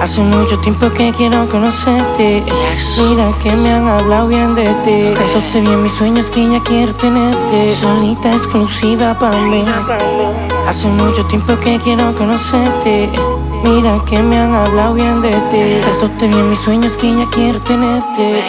Hace mucho tiempo que quiero conocerte. Mira que me han hablado bien de ti. Tanto te vi en mis sueños que ya quiero tenerte. Solita, exclusiva para mí. Hace mucho tiempo que quiero conocerte. Mira que me han hablado bien de ti. Tanto te vi en mis sueños que ya quiero tenerte.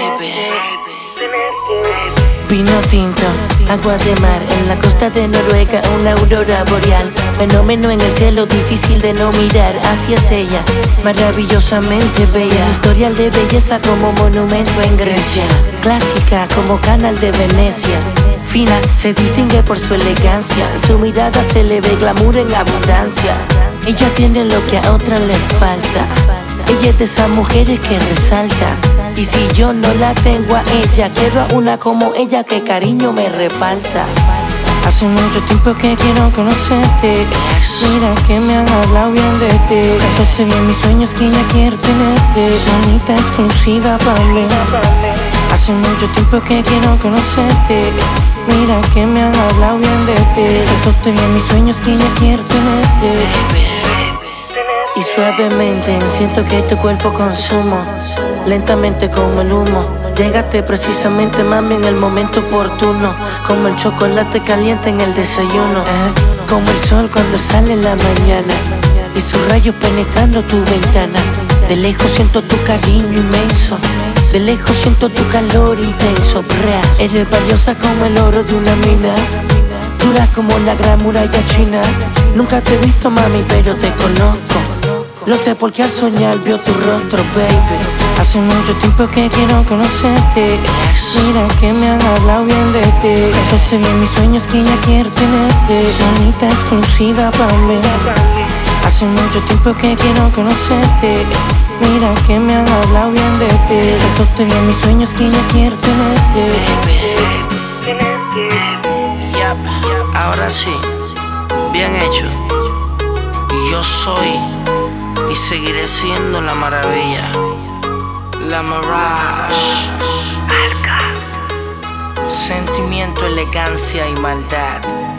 Vino tinto, agua de mar, en la costa de Noruega, una aurora boreal. Fenómeno en el cielo, difícil de no mirar hacia ella, maravillosamente bella. Historial de belleza como monumento en Grecia. Clásica como canal de Venecia. Fina, se distingue por su elegancia. En su mirada se le ve glamour en abundancia. Ella tiene lo que a otras le falta. Ella es de esas mujeres que resalta. Y si yo no la tengo a ella, quiero a una como ella que cariño me reparta. Hace mucho tiempo que quiero conocerte. Mira que me han hablado bien de ti. Tanto te vi en mis sueños que ya quiero tenerte. Solita, exclusiva para mí. Hace mucho tiempo que quiero conocerte. Mira que me han hablado bien de ti. Tanto te vi en mis sueños que ya quiero tenerte. Y suavemente me siento que tu cuerpo consumo. Lentamente como el humo. Llegaste precisamente, mami, en el momento oportuno. Como el chocolate caliente en el desayuno. Como el sol cuando sale en la mañana. Y sus rayos penetrando tu ventana. De lejos siento tu cariño inmenso. De lejos siento tu calor intenso. Eres valiosa como el oro de una mina. Dura como la gran muralla china. Nunca te he visto, mami, pero te conozco. Lo sé porque al soñar vio tu rostro, baby. Hace mucho tiempo que quiero conocerte. Mira que me han hablado bien de ti. Tanto te vi en mis sueños que ya quiero tenerte. Solita, exclusiva para mí. Hace mucho tiempo que quiero conocerte. Mira que me han hablado bien de ti. Tanto te vi en mis sueños que ya quiero tenerte. Ahora sí, bien hecho. Yo soy y seguiré siendo la maravilla, la Mirage. Sentimiento, elegancia y maldad.